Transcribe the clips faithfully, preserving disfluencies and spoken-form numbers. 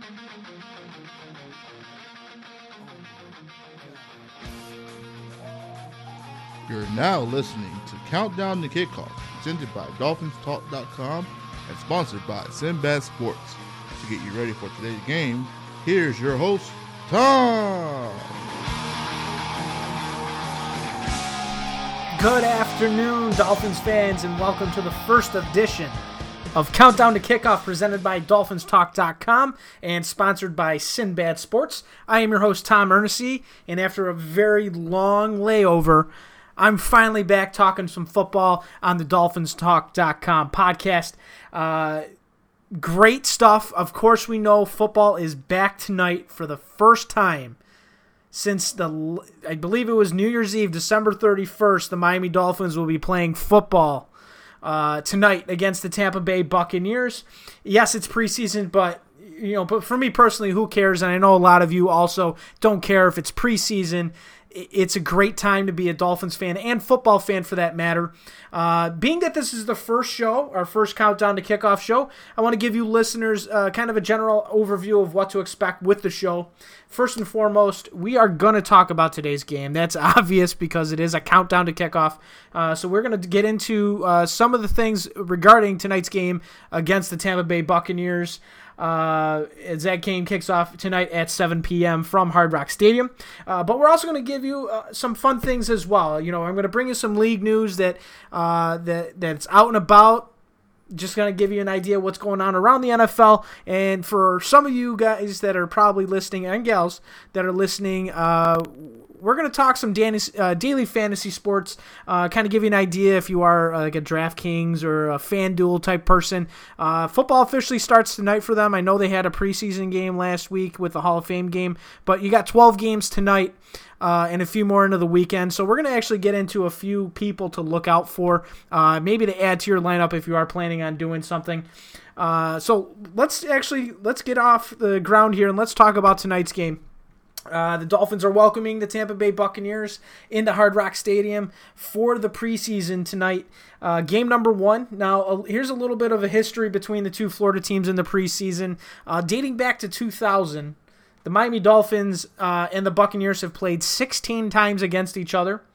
You're now listening to Countdown to Kickoff, presented by Dolphins Talk dot com and sponsored by Sinbad Sports. To get you ready for today's game, here's your host, Tom. Good afternoon, Dolphins fans, and welcome to the first edition of Countdown to Kickoff, presented by Dolphins Talk dot com and sponsored by Sinbad Sports. I am your host, Tom Ernest, and after a very long layover, I'm finally back talking some football on the Dolphins Talk dot com podcast. Uh, great stuff. Of course, we know football is back tonight for the first time since the, I believe it was New Year's Eve, December thirty-first. The Miami Dolphins will be playing football uh, tonight against the Tampa Bay Buccaneers. Yes, it's preseason, but you know, but for me personally, who cares? And I know a lot of you also don't care if it's preseason. It's a great time to be a Dolphins fan and football fan for that matter. Uh, being that this is the first show, our first Countdown to Kickoff show, I want to give you listeners uh, kind of a general overview of what to expect with the show. First and foremost, we are going to talk about today's game. That's obvious because it is a Countdown to Kickoff. Uh, so we're going to get into uh, some of the things regarding tonight's game against the Tampa Bay Buccaneers. Uh, as that game kicks off tonight at seven p.m. from Hard Rock Stadium. Uh, but we're also going to give you uh, some fun things as well. You know, I'm going to bring you some league news that uh, that that's out and about. Just going to give you an idea of what's going on around the N F L. And for some of you guys that are probably listening, and gals that are listening, uh, we're going to talk some daily, uh, daily fantasy sports, uh, kind of give you an idea if you are uh, like a DraftKings or a FanDuel type person. Uh, football officially starts tonight for them. I know they had a preseason game last week with the Hall of Fame game, but you got twelve games tonight uh, and a few more into the weekend. So we're going to actually get into a few people to look out for, uh, maybe to add to your lineup if you are planning on doing something. Uh, so let's actually, let's get off the ground here and let's talk about tonight's game. Uh, the Dolphins are welcoming the Tampa Bay Buccaneers into Hard Rock Stadium for the preseason tonight. Uh, game number one. Now, uh, here's a little bit of a history between the two Florida teams in the preseason. Uh, dating back to two thousand, the Miami Dolphins uh, and the Buccaneers have played sixteen times against each other.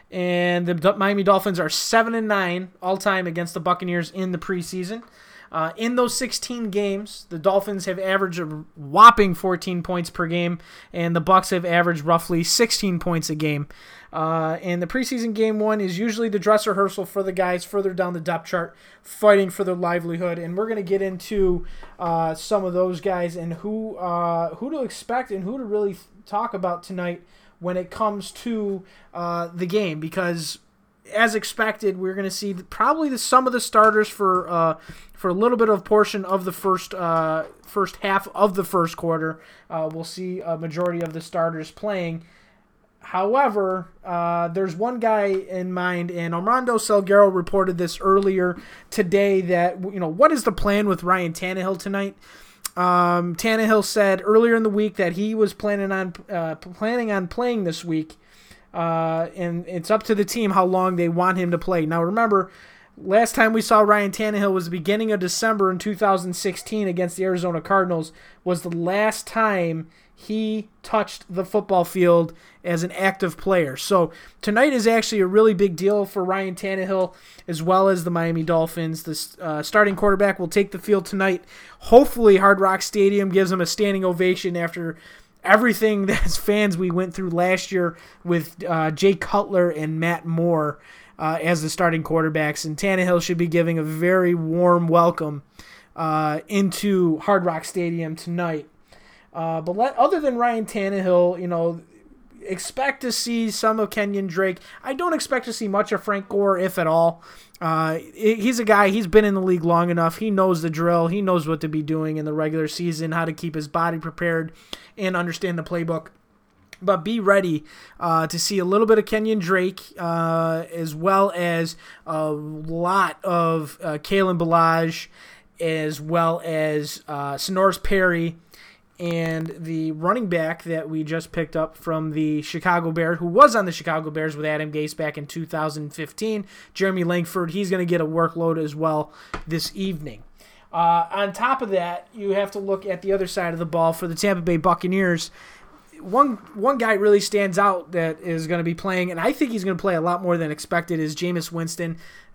And the Miami Dolphins are seven and nine all-time against the Buccaneers in the preseason. Uh, in those sixteen games, the Dolphins have averaged a whopping fourteen points per game, and the Bucs have averaged roughly sixteen points a game. Uh, and the preseason game one is usually the dress rehearsal for the guys further down the depth chart, fighting for their livelihood. And we're going to get into uh, some of those guys and who uh, who to expect and who to really talk about tonight when it comes to uh, the game, because as expected, we're going to see probably the, some of the starters for uh, for a little bit of portion of the first uh, first half of the first quarter. Uh, we'll see a majority of the starters playing. However, uh, there's one guy in mind, and Armando Salguero reported this earlier today that, you know, what is the plan with Ryan Tannehill tonight? Um, Tannehill said earlier in the week that he was planning on uh, planning on playing this week. Uh, and it's up to the team how long they want him to play. Now, remember, last time we saw Ryan Tannehill was the beginning of December in two thousand sixteen against the Arizona Cardinals, was the last time he touched the football field as an active player. So tonight is actually a really big deal for Ryan Tannehill as well as the Miami Dolphins. The uh, starting quarterback will take the field tonight. Hopefully Hard Rock Stadium gives him a standing ovation after everything that as fans we went through last year with uh, Jay Cutler and Matt Moore uh, as the starting quarterbacks. And Tannehill should be giving a very warm welcome uh, into Hard Rock Stadium tonight. Uh, but let, other than Ryan Tannehill, you know, expect to see some of Kenyon Drake. I don't expect to see much of Frank Gore, if at all. Uh, he's a guy, he's been in the league long enough. He knows the drill. He knows what to be doing in the regular season, how to keep his body prepared and understand the playbook. But be ready uh, to see a little bit of Kenyon Drake, uh, as well as a lot of uh, Kalen Ballage, as well as uh, Sonoris Perry, and the running back that we just picked up from the Chicago Bears, who was on the Chicago Bears with Adam Gase back in two thousand fifteen, Jeremy Langford. He's going to get a workload as well this evening. Uh, on top of that, you have to look at the other side of the ball for the Tampa Bay Buccaneers. One one guy really stands out that is going to be playing, and I think he's going to play a lot more than expected, is Jameis Winston.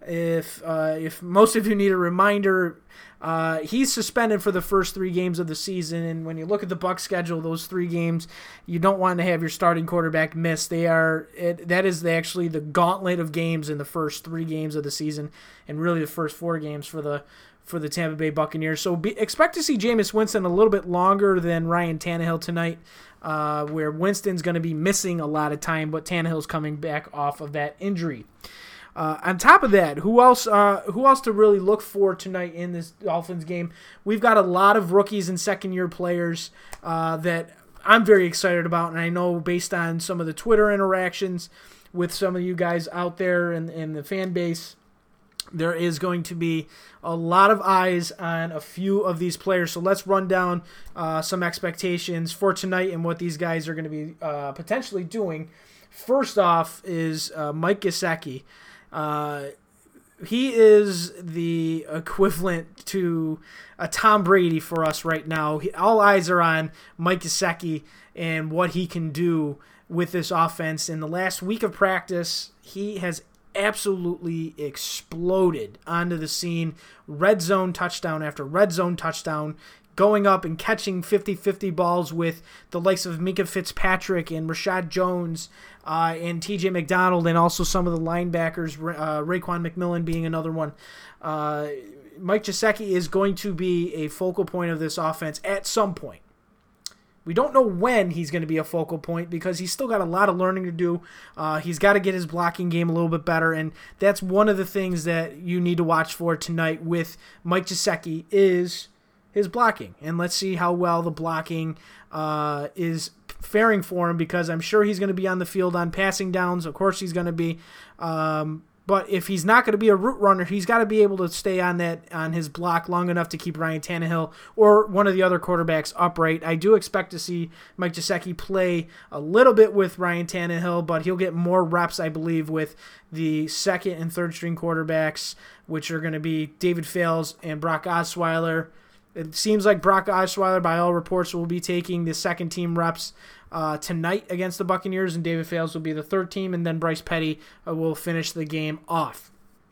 If uh, if most of you need a reminder, uh, he's suspended for the first three games of the season, and when you look at the Bucs schedule, those three games, you don't want to have your starting quarterback miss. They are it, that is actually the gauntlet of games in the first three games of the season, and really the first four games for the for the Tampa Bay Buccaneers. So be, expect to see Jameis Winston a little bit longer than Ryan Tannehill tonight, uh, where Winston's going to be missing a lot of time, but Tannehill's coming back off of that injury. Uh, on top of that, who else? Uh, who else to really look for tonight in this Dolphins game? We've got a lot of rookies and second-year players uh, that I'm very excited about, and I know based on some of the Twitter interactions with some of you guys out there in, in the fan base, there is going to be a lot of eyes on a few of these players. So let's run down uh, some expectations for tonight and what these guys are going to be uh, potentially doing. First off is uh, Mike Gesicki. Uh, he is the equivalent to a Tom Brady for us right now. He, all eyes are on Mike Gesicki and what he can do with this offense. In the last week of practice, he has absolutely exploded onto the scene. Red zone touchdown after red zone touchdown, going up and catching fifty-fifty balls with the likes of Minkah Fitzpatrick and Rashad Jones uh, and T J McDonald, and also some of the linebackers, uh, Raekwon McMillan being another one. Uh, Mike Gesicki is going to be a focal point of this offense at some point. We don't know when he's going to be a focal point because he's still got a lot of learning to do. Uh, he's got to get his blocking game a little bit better, and that's one of the things that you need to watch for tonight with Mike Gesicki is his blocking. And let's see how well the blocking uh, is faring for him, because I'm sure he's going to be on the field on passing downs. Of course he's going to be. Um, But if he's not going to be a route runner, he's got to be able to stay on that on his block long enough to keep Ryan Tannehill or one of the other quarterbacks upright. I do expect to see Mike Gesicki play a little bit with Ryan Tannehill, but he'll get more reps, I believe, with the second and third string quarterbacks, which are going to be David Fales and Brock Osweiler. It seems like Brock Osweiler, by all reports, will be taking the second team reps Uh, tonight against the Buccaneers, and David Fales will be the third team, and then Bryce Petty uh, will finish the game off.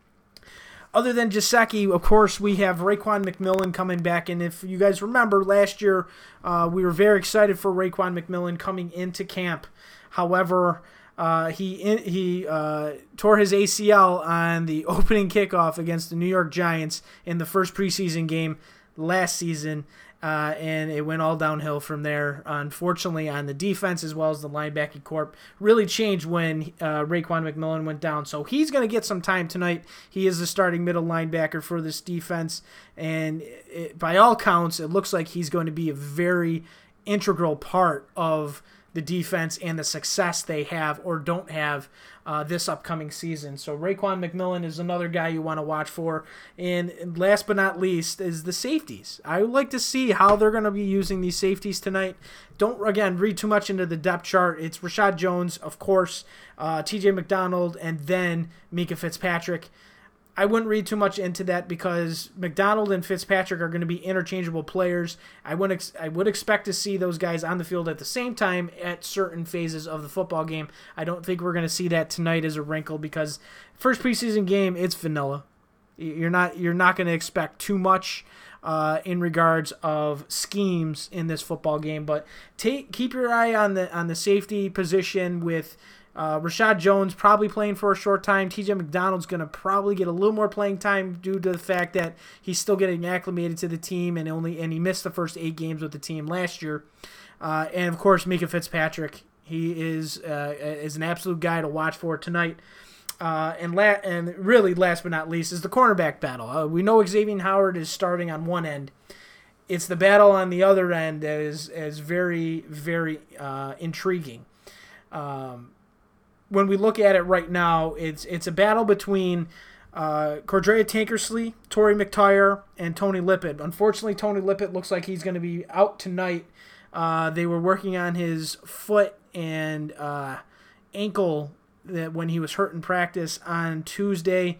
Other than Gesicki, of course, we have Raekwon McMillan coming back, and if you guys remember, last year uh, we were very excited for Raekwon McMillan coming into camp. However, uh, he in, he uh, tore his A C L on the opening kickoff against the New York Giants in the first preseason game last season. Uh, and it went all downhill from there. Unfortunately, on the defense as well as the linebacking corps really changed when uh, Raekwon McMillan went down. So he's going to get some time tonight. He is the starting middle linebacker for this defense, and it, by all counts, it looks like he's going to be a very integral part of the defense and the success they have or don't have uh, this upcoming season. So Raekwon McMillan is another guy you want to watch for. And last but not least is the safeties. I would like to see how they're going to be using these safeties tonight. Don't, again, read too much into the depth chart. It's Rashad Jones, of course, uh, T J McDonald, and then Minkah Fitzpatrick. I wouldn't read too much into that because McDonald and Fitzpatrick are going to be interchangeable players. I would ex- I would expect to see those guys on the field at the same time at certain phases of the football game. I don't think we're going to see that tonight as a wrinkle because first preseason game, it's vanilla. You're not you're not going to expect too much uh, in regards of schemes in this football game. But take keep your eye on the on the safety position with. Uh, Rashad Jones probably playing for a short time. T J McDonald's going to probably get a little more playing time due to the fact that he's still getting acclimated to the team and only and he missed the first eight games with the team last year. Uh, and of course, Minkah Fitzpatrick, he is uh, is an absolute guy to watch for tonight. Uh, and la- and really, last but not least, is the cornerback battle. Uh, we know Xavier Howard is starting on one end. It's the battle on the other end that is is very very uh, intriguing. Um, When we look at it right now, it's it's a battle between uh, Cordrea Tankersley, Torrey McTyer, and Tony Lippett. Unfortunately, Tony Lippett looks like he's going to be out tonight. Uh, they were working on his foot and uh, ankle that when he was hurt in practice on Tuesday.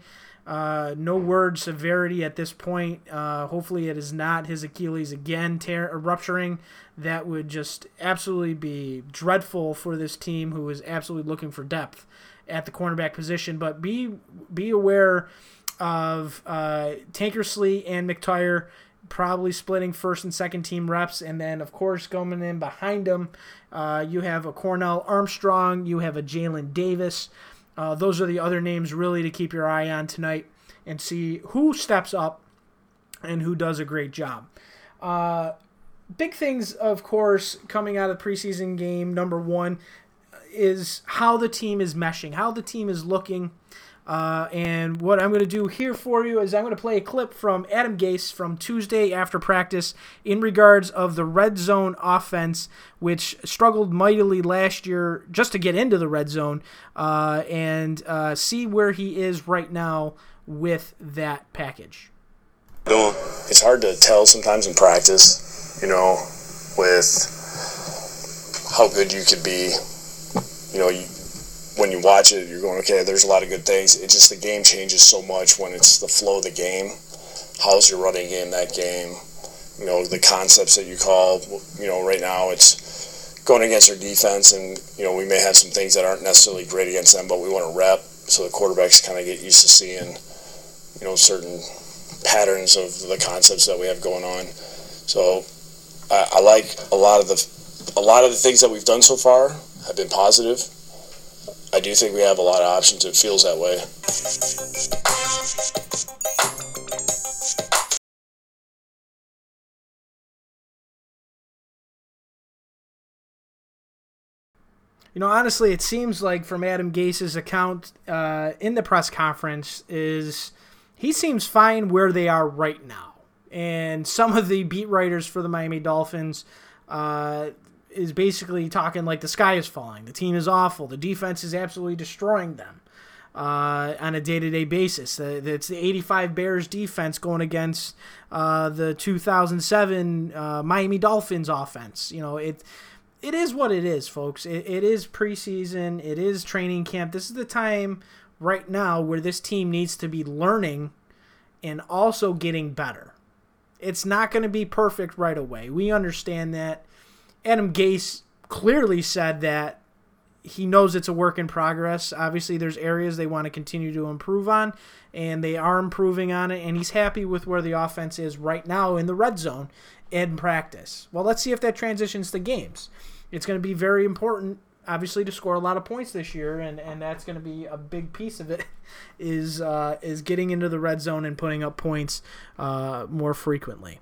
Uh, no word severity at this point. Uh, hopefully it is not his Achilles again tear, uh, rupturing. That would just absolutely be dreadful for this team, who is absolutely looking for depth at the cornerback position. But be be aware of uh, Tankersley and McTire probably splitting first and second team reps, and then of course coming in behind them, uh, you have a Cornell Armstrong, you have a Jalen Davis. Uh, those are the other names really to keep your eye on tonight and see who steps up and who does a great job. Uh, big things, of course, coming out of the preseason game. Number one is how the team is meshing, how the team is looking. Uh, and what I'm going to do here for you is I'm going to play a clip from Adam Gase from Tuesday after practice in regards of the red zone offense, which struggled mightily last year just to get into the red zone, uh, and uh, see where he is right now with that package. It's hard to tell sometimes in practice, you know, with how good you could be. You know, you, when you watch it, you're going, okay, there's a lot of good things. It just, the game changes so much when it's the flow of the game. How's your running game that game? You know, the concepts that you call, you know, right now it's going against our defense, and, you know, we may have some things that aren't necessarily great against them, but we want to rep so the quarterbacks kind of get used to seeing, you know, certain patterns of the concepts that we have going on. So I, I like a lot of the a lot of the things that we've done so far have been positive. I do think we have a lot of options. It feels that way. You know, honestly, it seems like from Adam Gase's account uh, in the press conference is he seems fine where they are right now. And some of the beat writers for the Miami Dolphins uh, is basically talking like the sky is falling. The team is awful. The defense is absolutely destroying them uh, on a day-to-day basis. Uh, it's the eighty-five Bears defense going against uh, the two thousand seven uh, Miami Dolphins offense. You know, it it is what it is, folks. It, it is preseason. It is training camp. This is the time right now where this team needs to be learning and also getting better. It's not going to be perfect right away. We understand that. Adam Gase clearly said that he knows it's a work in progress. Obviously, there's areas they want to continue to improve on, and they are improving on it, and he's happy with where the offense is right now in the red zone in practice. Well, let's see if that transitions to games. It's going to be very important, obviously, to score a lot of points this year, and, and that's going to be a big piece of it, is, uh, is getting into the red zone and putting up points uh, more frequently.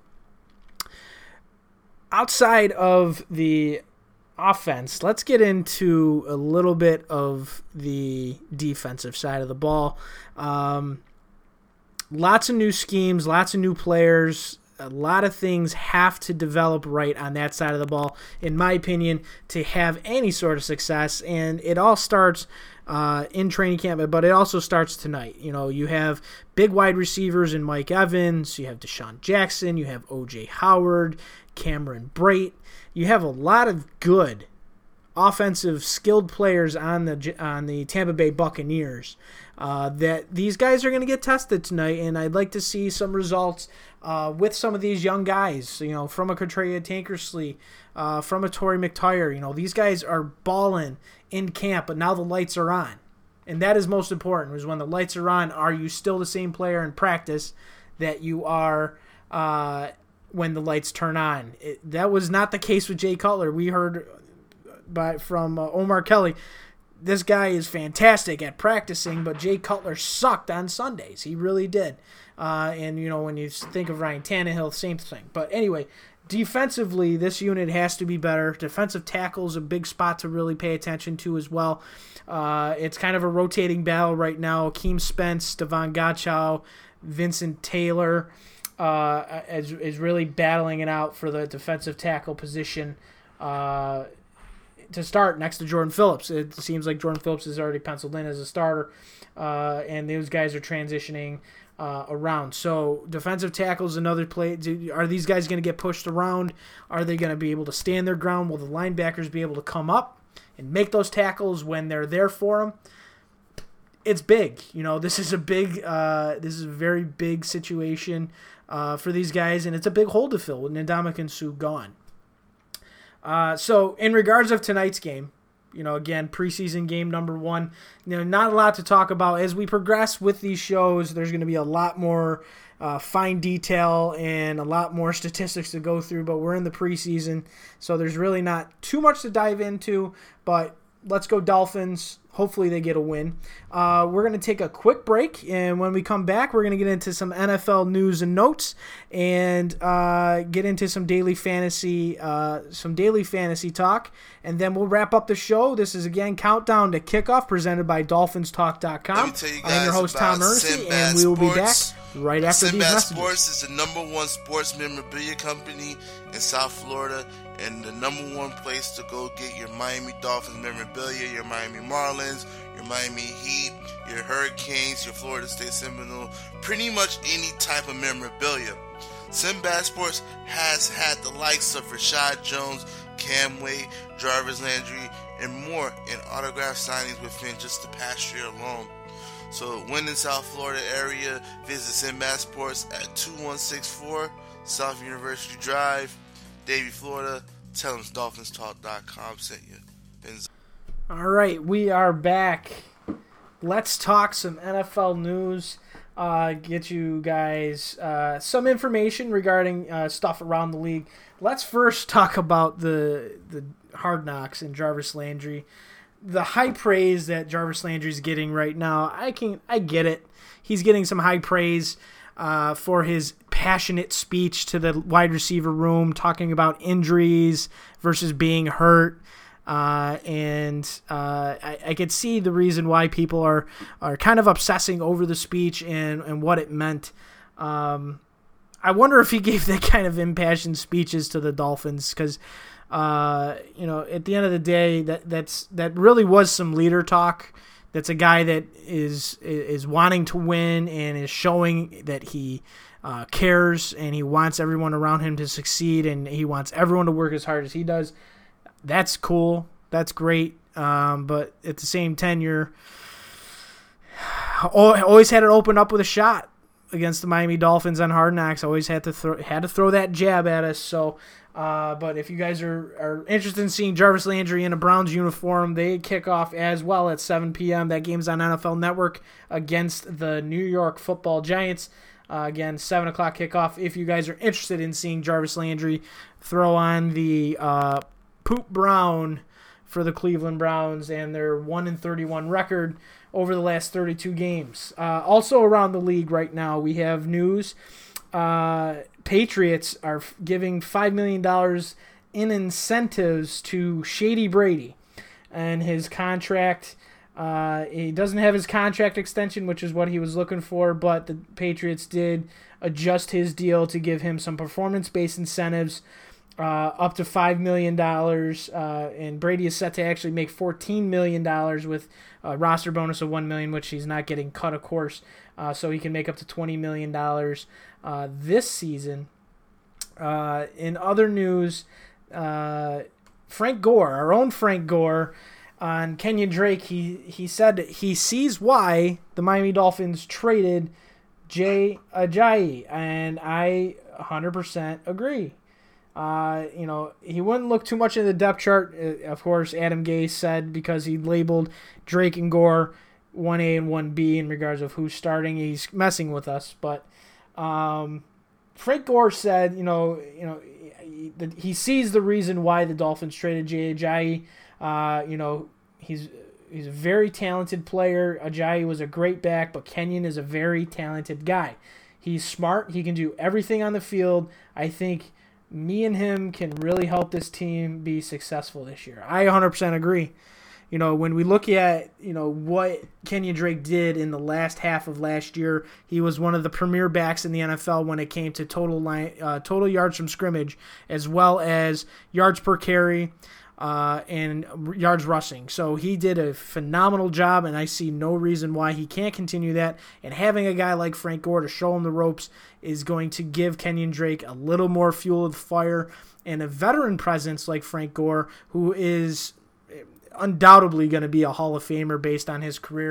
Outside of the offense, let's get into a little bit of the defensive side of the ball. Um, lots of new schemes, lots of new players. A lot of things have to develop right on that side of the ball, in my opinion, to have any sort of success. And it all starts uh, in training camp, but it also starts tonight. You know, you have big wide receivers in Mike Evans, you have Deshaun Jackson, you have O J Howard, Cameron Brate. You have a lot of good offensive skilled players on the on the Tampa Bay Buccaneers uh, that these guys are going to get tested tonight, and I'd like to see some results uh, with some of these young guys, you know, from a Contrea Tankersley, uh, from a Torrey McTire. You know, these guys are balling in camp, but now the lights are on, and that is most important, is when the lights are on, are you still the same player in practice that you are uh, when the lights turn on? It, that was not the case with Jay Cutler. We heard by from uh, Omar Kelly, this guy is fantastic at practicing, but Jay Cutler sucked on Sundays. He really did. Uh, and, you know, when you think of Ryan Tannehill, same thing. But anyway, defensively, this unit has to be better. Defensive tackle is a big spot to really pay attention to as well. Uh, it's kind of a rotating battle right now. Akeem Spence, Devon Gottschall, Vincent Taylor uh, is, is really battling it out for the defensive tackle position uh, to start next to Jordan Phillips. It seems like Jordan Phillips is already penciled in as a starter, uh, and those guys are transitioning uh, around. So defensive tackle is another play. Are these guys going to get pushed around? Are they going to be able to stand their ground? Will the linebackers be able to come up and make those tackles when they're there for them? it's big. You know, this is a big, uh, this is a very big situation uh, for these guys, and it's a big hole to fill with Ndamukong Suh gone. Uh, so in regards of tonight's game, you know, again, preseason game number one, you know, not a lot to talk about. As we progress with these shows, there's going to be a lot more uh, fine detail and a lot more statistics to go through, but we're in the preseason, so there's really not too much to dive into, but let's go Dolphins. Hopefully they get a win. Uh, we're going to take a quick break, and when we come back, we're going to get into some N F L news and notes and uh, get into some daily fantasy, uh, some daily fantasy talk, and then we'll wrap up the show. This is, again, Countdown to Kickoff, presented by Dolphins Talk dot com. I'm your host, Tom Ernest, and we will be back right after these messages. Sinbad Sports is the number one sports memorabilia company in South Florida, and the number one place to go get your Miami Dolphins memorabilia, your Miami Marlins, your Miami Heat, your Hurricanes, your Florida State Seminole, pretty much any type of memorabilia. Sinbad Sports has had the likes of Rashad Jones, Cam Wade, Jarvis Landry, and more in autograph signings within just the past year alone. So when in South Florida area, visit Sinbad Sports at two one six four South University Drive, Davie, Florida. Tell them Dolphins Talk dot com sent you. And all right, we are back. Let's talk some N F L news. Uh, get you guys uh, some information regarding uh, stuff around the league. Let's first talk about the the Hard Knocks and Jarvis Landry. The high praise that Jarvis Landry is getting right now, I can I get it. He's getting some high praise uh, for his passionate speech to the wide receiver room, talking about injuries versus being hurt. Uh, and uh, I, I could see the reason why people are, are kind of obsessing over the speech and, and what it meant. Um, I wonder if he gave that kind of impassioned speeches to the Dolphins because, uh, you know, at the end of the day, that that's that really was some leader talk. That's a guy that is is wanting to win and is showing that he uh, cares and he wants everyone around him to succeed and he wants everyone to work as hard as he does. That's cool. That's great. Um, but at the same tenure, always had it open up with a shot against the Miami Dolphins on Hard Knocks. Always had to throw had to throw that jab at us. So, uh, but if you guys are, are interested in seeing Jarvis Landry in a Browns uniform, they kick off as well at seven p.m. That game's on N F L Network against the New York Football Giants. Uh, again, seven o'clock kickoff. If you guys are interested in seeing Jarvis Landry throw on the uh, Poop Brown for the Cleveland Browns and their one and thirty-one record over the last thirty-two games. Uh, also around the league right now, we have news. Uh, Patriots are f- giving five million dollars in incentives to Shady Brady and his contract. Uh, he doesn't have his contract extension, which is what he was looking for, but the Patriots did adjust his deal to give him some performance-based incentives. Uh, up to five million dollars, uh, and Brady is set to actually make fourteen million dollars with a roster bonus of one million dollars, which he's not getting cut, of course, uh, so he can make up to twenty million dollars uh, this season. Uh, in other news, uh, Frank Gore, our own Frank Gore, on Kenyon Drake, he, he said he sees why the Miami Dolphins traded Jay Ajayi, and I one hundred percent agree. Uh, you know, he wouldn't look too much in the depth chart. Uh, of course, Adam Gase said because he labeled Drake and Gore one A and one B in regards of who's starting. He's messing with us. But um, Frank Gore said, you know, you know, he, he sees the reason why the Dolphins traded Jay Ajayi. Uh, you know, he's he's a very talented player. Ajayi was a great back, but Kenyon is a very talented guy. He's smart. He can do everything on the field. I think me and him can really help this team be successful this year. I one hundred percent agree. You know, when we look at, you know, what Kenyon Drake did in the last half of last year, he was one of the premier backs in the N F L when it came to total line, uh, total yards from scrimmage, as well as yards per carry uh, and yards rushing. So he did a phenomenal job, and I see no reason why he can't continue that. And having a guy like Frank Gore to show him the ropes is going to give Kenyon Drake a little more fuel of fire, and a veteran presence like Frank Gore, who is undoubtedly going to be a Hall of Famer based on his career.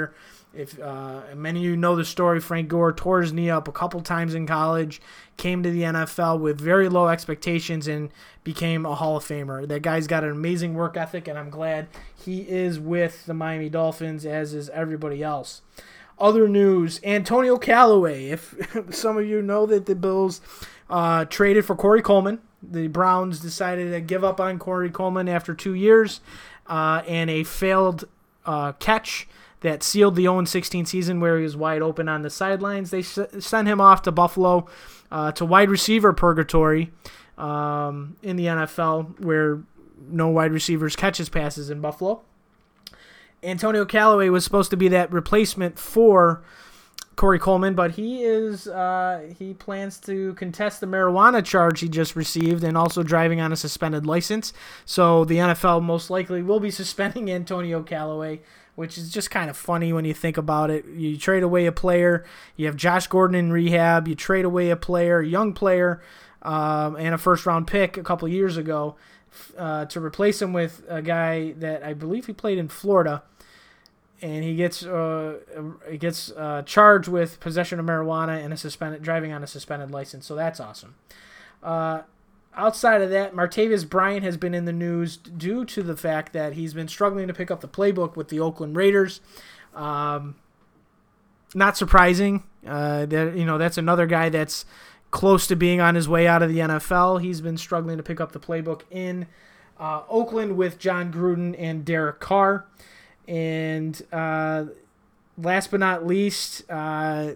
If uh, many of you know the story, Frank Gore tore his knee up a couple times in college, came to the N F L with very low expectations, and became a Hall of Famer. That guy's got an amazing work ethic, and I'm glad he is with the Miami Dolphins, as is everybody else. Other news, Antonio Callaway. If some of you know that the Bills uh, traded for Corey Coleman, the Browns decided to give up on Corey Coleman after two years uh, and a failed uh, catch that sealed the oh and sixteen season where he was wide open on the sidelines. They s- sent him off to Buffalo uh, to wide receiver purgatory um, in the N F L, where no wide receivers catches passes in Buffalo. Antonio Callaway was supposed to be that replacement for Corey Coleman, but he is uh, he plans to contest the marijuana charge he just received and also driving on a suspended license. So the N F L most likely will be suspending Antonio Callaway, which is just kind of funny when you think about it. You trade away a player, you have Josh Gordon in rehab, you trade away a player, a young player, um, and a first-round pick a couple years ago uh, to replace him with a guy that I believe he played in Florida, and he gets uh, he gets uh, charged with possession of marijuana and a suspended driving on a suspended license. So that's awesome. Uh, Outside of that, Martavis Bryant has been in the news due to the fact that he's been struggling to pick up the playbook with the Oakland Raiders. Um, not surprising. Uh, that you know that's another guy that's close to being on his way out of the N F L. He's been struggling to pick up the playbook in uh, Oakland with John Gruden and Derek Carr. And uh, last but not least, uh,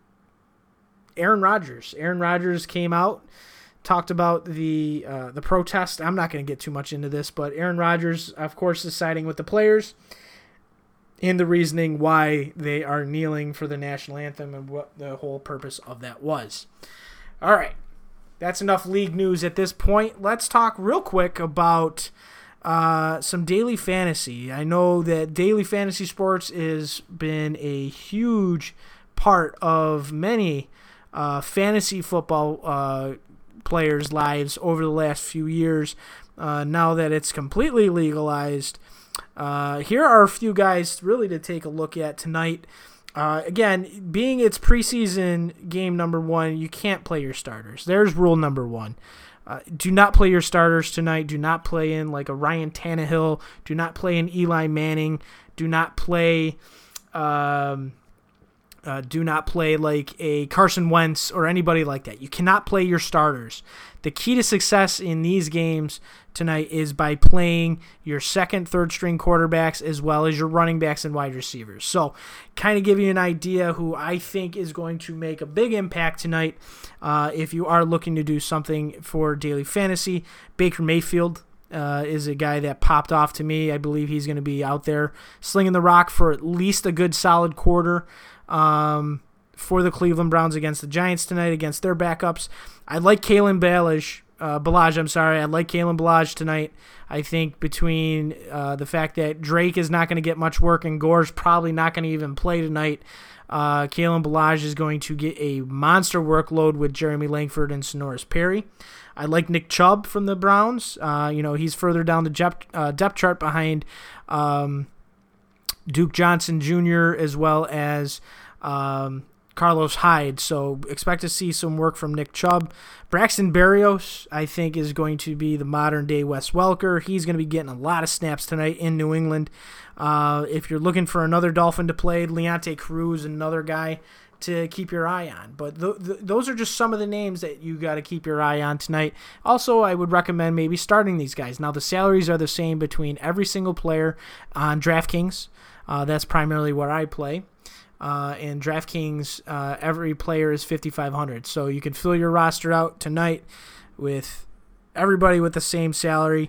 Aaron Rodgers. Aaron Rodgers came out. Talked about the uh, the protest. I'm not going to get too much into this, but Aaron Rodgers, of course, is siding with the players in the reasoning why they are kneeling for the national anthem and what the whole purpose of that was. All right, that's enough league news at this point. Let's talk real quick about uh, some daily fantasy. I know that daily fantasy sports has been a huge part of many uh, fantasy football uh players' lives over the last few years. Uh, now that it's completely legalized, uh, here are a few guys really to take a look at tonight. Uh, again, being it's preseason game number one, you can't play your starters. There's rule number one. Uh, do not play your starters tonight. Do not play in like a Ryan Tannehill. Do not play in Eli Manning. Do not play... Um, Uh, do not play like a Carson Wentz or anybody like that. You cannot play your starters. The key to success in these games tonight is by playing your second, third string quarterbacks as well as your running backs and wide receivers. So kind of give you an idea who I think is going to make a big impact tonight uh, if you are looking to do something for daily fantasy. Baker Mayfield Uh, is a guy that popped off to me. I believe he's going to be out there slinging the rock for at least a good solid quarter um, for the Cleveland Browns against the Giants tonight against their backups. I like Kalen Ballage, uh, Ballage, I'm sorry. I like Kalen Ballage tonight. I think between uh, the fact that Drake is not going to get much work and Gore's probably not going to even play tonight, uh, Kalen Ballage is going to get a monster workload with Jeremy Langford and Sonoris Perry. I like Nick Chubb from the Browns. Uh, you know, he's further down the depth, uh, depth chart behind um, Duke Johnson Junior as well as um, Carlos Hyde. So expect to see some work from Nick Chubb. Braxton Berrios, I think, is going to be the modern-day Wes Welker. He's going to be getting a lot of snaps tonight in New England. Uh, if you're looking for another Dolphin to play, Leonte Cruz, another guy to keep your eye on. But th- th- those are just some of the names that you got to keep your eye on tonight. Also, I would recommend maybe starting these guys. Now, the salaries are the same between every single player on DraftKings. Uh, that's primarily where I play. Uh, and DraftKings, uh, every player is fifty-five hundred. So you can fill your roster out tonight with everybody with the same salary.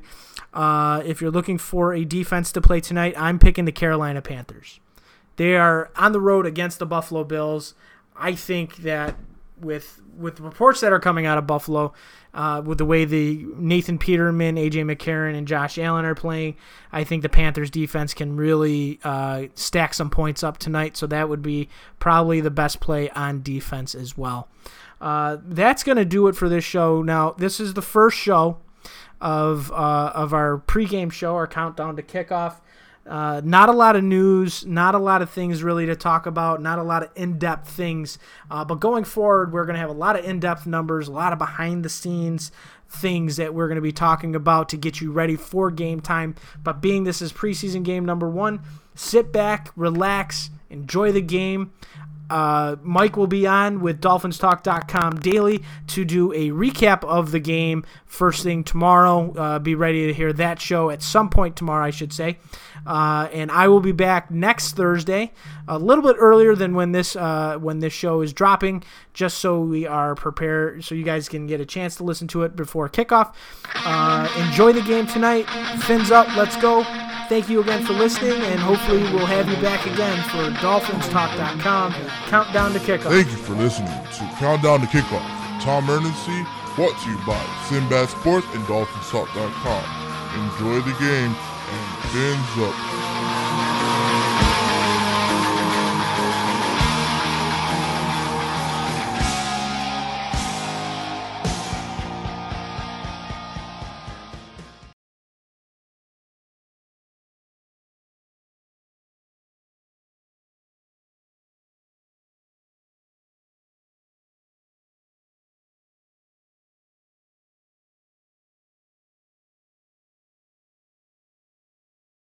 Uh, if you're looking for a defense to play tonight, I'm picking the Carolina Panthers. They are on the road against the Buffalo Bills. I think that with with reports that are coming out of Buffalo, uh, with the way the Nathan Peterman, A J McCarron, and Josh Allen are playing, I think the Panthers defense can really uh, stack some points up tonight. So that would be probably the best play on defense as well. Uh, that's going to do it for this show. Now, this is the first show of uh, of our pregame show, our countdown to kickoff. Uh, not a lot of news, not a lot of things really to talk about, not a lot of in-depth things. Uh, but going forward, we're going to have a lot of in-depth numbers, a lot of behind-the-scenes things that we're going to be talking about to get you ready for game time. But being this is preseason game number one, sit back, relax, enjoy the game. Uh, Mike will be on with Dolphins Talk dot com daily to do a recap of the game first thing tomorrow. Uh, be ready to hear that show at some point tomorrow, I should say. Uh, and I will be back next Thursday, a little bit earlier than when this uh, when this show is dropping, just so we are prepared, so you guys can get a chance to listen to it before kickoff. Uh, enjoy the game tonight. Fins up. Let's go. Thank you again for listening, and hopefully we'll have you back again for Dolphins Talk dot com Countdown to Kickoff. Thank you for listening to Countdown to Kickoff. Tom Ernest, brought to you by Sinbad Sports and Dolphins Talk dot com. Enjoy the game and fins up.